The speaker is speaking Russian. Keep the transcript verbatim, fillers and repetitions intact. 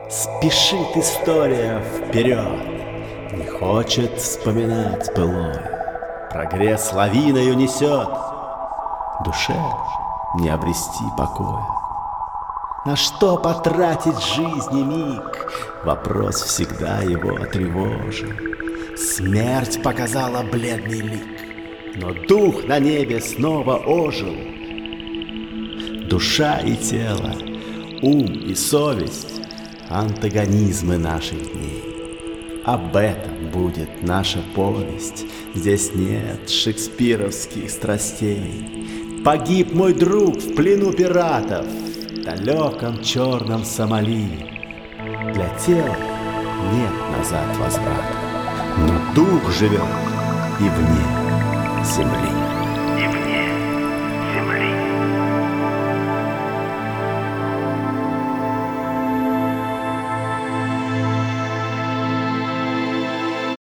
Спешит история вперед, не хочет вспоминать былое. Прогресс лавиною несет, душе не обрести покоя. На что потратить жизни миг? Вопрос всегда его тревожил. Смерть показала бледный лик, но дух на небе снова ожил. Душа и тело, ум и совесть — антагонизмы наших дней. Об этом будет наша повесть. Здесь нет шекспировских страстей. Погиб мой друг в плену пиратов в далеком черном Сомали. Для тела нет назад возврата, но дух живет и вне земли.